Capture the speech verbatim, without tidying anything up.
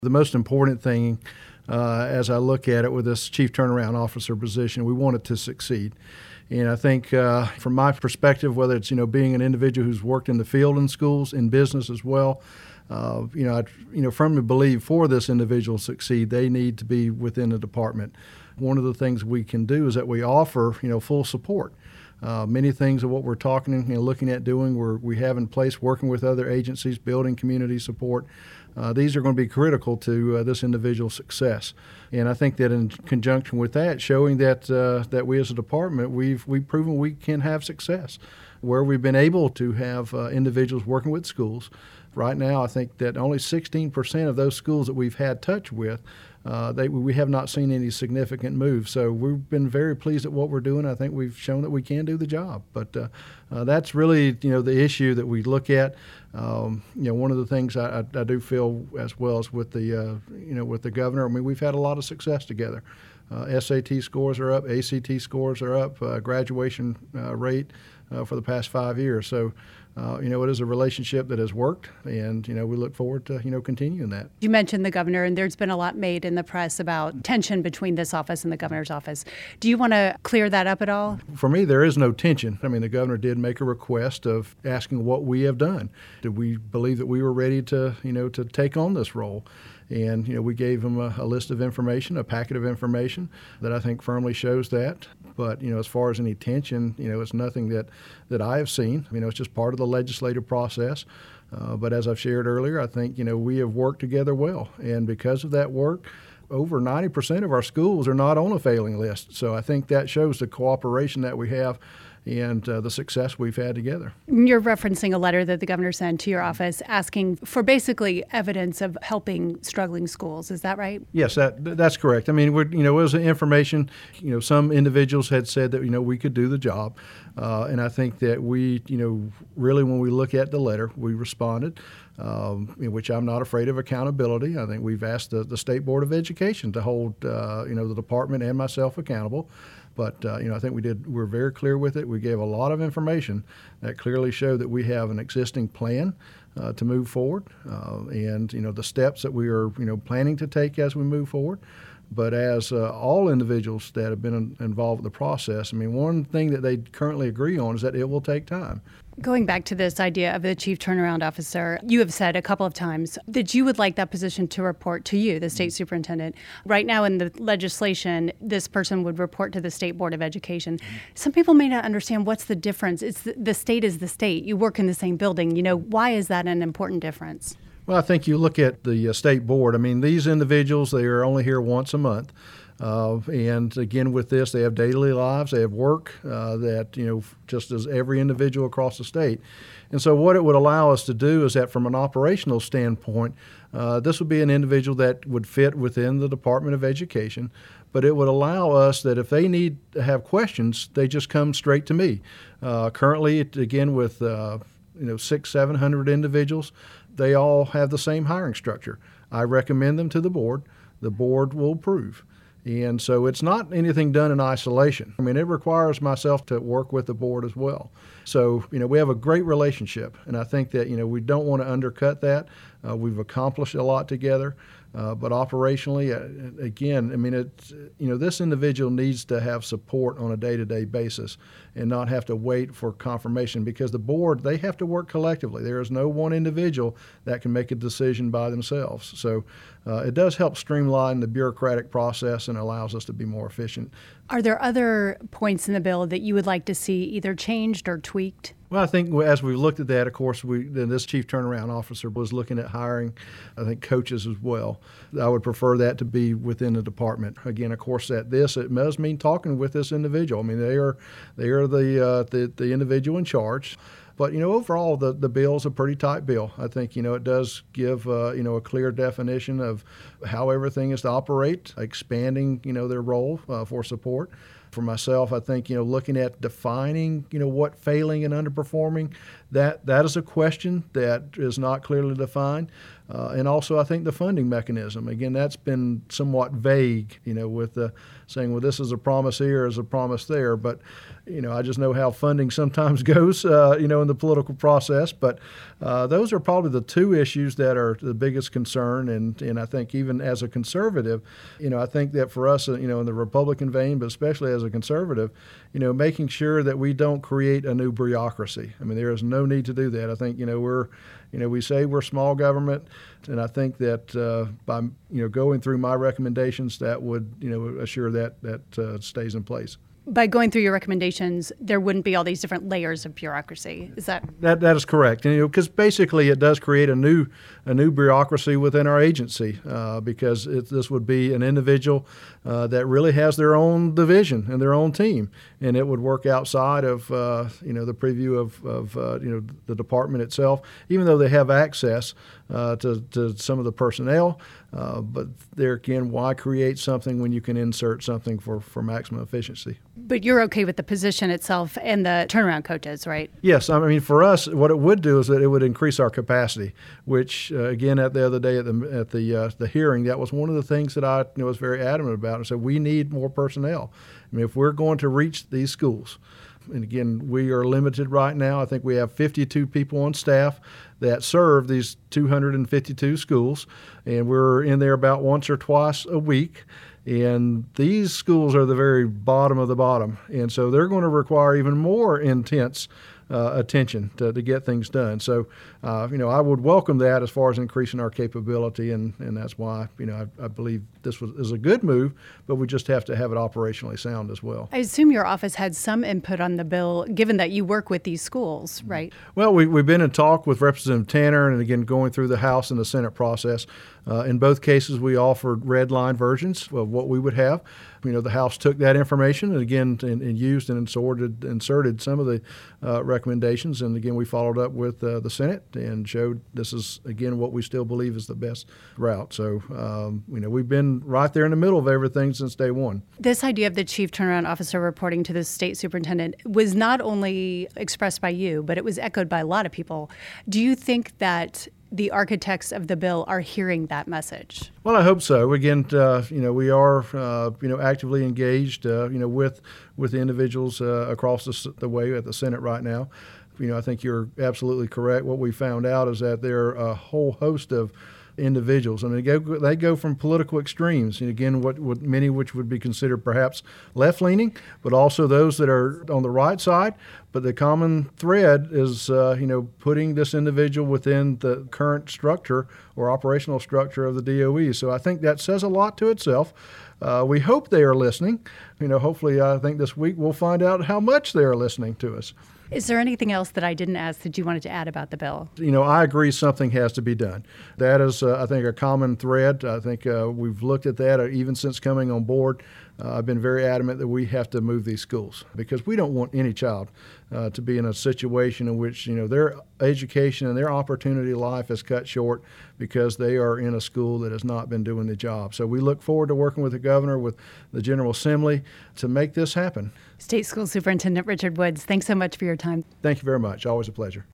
The most important thing, uh, as I look at it with this chief turnaround officer position, we want it to succeed. And I think uh, from my perspective, whether it's, you know, being an individual who's worked in the field in schools, in business as well, uh, you know, I you know, firmly believe for this individual to succeed, they need to be within the department. One of the things we can do is that we offer, you know, full support. Uh, many things of what we're talking and you know, looking at doing, we're, we have in place, working with other agencies, building community support. Uh, these are going to be critical to uh, this individual's success. And I think that in conjunction with that, showing that uh, that we as a department, we've, we've proven we can have success. Where we've been able to have uh, individuals working with schools, right now I think that only sixteen percent of those schools that we've had touch with, uh, they, we have not seen any significant moves. So we've been very pleased at what we're doing. I think we've shown that we can do the job. But uh, uh, that's really, you know, the issue that we look at. Um, you know, one of the things I, I, I do feel as well as with the, uh, you know, with the governor, I mean, we've had a lot of success together. Uh, S A T scores are up, A C T scores are up, uh, graduation uh, rate uh, for the past five years. So, uh, you know, it is a relationship that has worked, and, you know, we look forward to, you know, continuing that. You mentioned the governor, and there's been a lot made in the press about tension between this office and the governor's office. Do you want to clear that up at all? For me, there is no tension. I mean, the governor did make a request of asking what we have done. Did we believe that we were ready to, you know, to take on this role? And, you know, we gave him a, a list of information, a packet of information that I think firmly shows that. But, you know, as far as any tension, you know, it's nothing that, that I have seen. You know, it's just part of the legislative process. Uh, but as I've shared earlier, I think, you know, we have worked together well. And because of that work, over ninety percent of our schools are not on a failing list. So I think that shows the cooperation that we have and uh, the success we've had together. You're referencing a letter that the governor sent to your office asking for basically evidence of helping struggling schools. Is that right? Yes, that that's correct. I mean, we're, you know, it was information. You know, some individuals had said that, you know, we could do the job. Uh, and I think that we, you know, really when we look at the letter, we responded, um, in which I'm not afraid of accountability. I think we've asked the, the State Board of Education to hold, uh, you know, the department and myself accountable. But, uh, you know, I think we did, we're very clear with it. We gave a lot of information that clearly showed that we have an existing plan uh, to move forward uh, and, you know, the steps that we are, you know, planning to take as we move forward. But as uh, all individuals that have been in, involved with the process, I mean, one thing that they currently agree on is that it will take time. Going back to this idea of the chief turnaround officer, you have said a couple of times that you would like that position to report to you, the state superintendent. Right now in the legislation, this person would report to the State Board of Education. Some people may not understand what's the difference. It's the, the state is the state. You work in the same building. You know, why is that an important difference? Well, I think you look at the uh, state board. I mean, these individuals, they are only here once a month. Uh, and again, with this, they have daily lives, they have work uh, that, you know, just as every individual across the state. And so what it would allow us to do is that from an operational standpoint, uh, this would be an individual that would fit within the Department of Education, but it would allow us that if they need to have questions, they just come straight to me. Uh, currently, it, again, with, uh, you know, six, seven hundred individuals, they all have the same hiring structure. I recommend them to the board. The board will approve. And so it's not anything done in isolation. I mean, it requires myself to work with the board as well. So, you know, we have a great relationship, and I think that, you know, we don't want to undercut that. Uh, we've accomplished a lot together, uh, but operationally, uh, again, I mean, it's, you know, this individual needs to have support on a day-to-day basis and not have to wait for confirmation, because the board, they have to work collectively. There is no one individual that can make a decision by themselves. So uh, it does help streamline the bureaucratic process and allows us to be more efficient. Are there other points in the bill that you would like to see either changed or tweaked? Well, I think as we've looked at that, of course, we this chief turnaround officer was looking at hiring, I think, coaches as well. I would prefer that to be within the department. Again, of course, that this it does mean talking with this individual. I mean, they are they are the uh, the, the individual in charge. But, you know, overall, the, the bill is a pretty tight bill. I think, you know, it does give, uh, you know, a clear definition of how everything is to operate, expanding, you know, their role uh, for support. For myself, I think, you know, looking at defining, you know, what failing and underperforming, that that is a question that is not clearly defined. Uh, and also, I think the funding mechanism, again, that's been somewhat vague, you know, with the saying, well, this is a promise here, is a promise there. But, you know, I just know how funding sometimes goes, uh, you know, in the political process. But uh, those are probably the two issues that are the biggest concern. And, and I think even as a conservative, you know, I think that for us, uh, you know, in the Republican vein, but especially as a conservative, you know, making sure that we don't create a new bureaucracy. I mean, there is no need to do that. I think, you know, we're, you know, we say we're small government, and I think that uh, by, you know, going through my recommendations, that would, you know, assure that that uh, stays in place. By going through your recommendations, there wouldn't be all these different layers of bureaucracy. Is that that that is correct? And, you know, because basically it does create a new a new bureaucracy within our agency, uh, because it, this would be an individual uh, that really has their own division and their own team, and it would work outside of uh, you know the preview of, of uh, you know the department itself, even though they have access uh, to to some of the personnel. Uh, but there again, why create something when you can insert something for, for maximum efficiency? But you're okay with the position itself and the turnaround coaches, right? Yes. I mean, for us, what it would do is that it would increase our capacity, which, uh, again, at the other day at the at the uh, the hearing, that was one of the things that I you know, was very adamant about. I said, we need more personnel. I mean, if we're going to reach these schools, and again, we are limited right now. I think we have fifty-two people on staff that serve these two hundred fifty-two schools, and we're in there about once or twice a week. And these schools are the very bottom of the bottom, and so they're going to require even more intense uh, attention to, to get things done. So, uh, you know, I would welcome that as far as increasing our capability, and, and that's why, you know, I, I believe this was is a good move, but we just have to have it operationally sound as well. I assume your office had some input on the bill, given that you work with these schools, right? Well, we, we've been in talk with Representative Tanner, and again, going through the House and the Senate process. Uh, in both cases, we offered red line versions of what we would have. You know, the House took that information and again and, and used and inserted, inserted some of the uh, recommendations. And again, we followed up with uh, the Senate and showed this is, again, what we still believe is the best route. So, um, you know, we've been right there in the middle of everything since day one. This idea of the chief turnaround officer reporting to the state superintendent was not only expressed by you, but it was echoed by a lot of people. Do you think that the architects of the bill are hearing that message? Well, I hope so. Again, uh, you know, we are, uh, you know, actively engaged, uh, you know, with with the individuals uh, across the, the way at the Senate right now. You know, I think you're absolutely correct. What we found out is that there are a whole host of individuals. I mean, they go, they go from political extremes, and again, what, what many which would be considered perhaps left-leaning, but also those that are on the right side. But the common thread is, uh, you know, putting this individual within the current structure or operational structure of the D O E. So I think that says a lot to itself. Uh, we hope they are listening. You know, hopefully, I think this week we'll find out how much they are listening to us. Is there anything else that I didn't ask that you wanted to add about the bill? You know, I agree something has to be done. That is, uh, I think, a common thread. I think uh, we've looked at that uh, even since coming on board. Uh, I've been very adamant that we have to move these schools because we don't want any child uh, to be in a situation in which, you know, their education and their opportunity life is cut short because they are in a school that has not been doing the job. So we look forward to working with the governor, with the General Assembly to make this happen. State School Superintendent Richard Woods, thanks so much for your time. Thank you very much. Always a pleasure.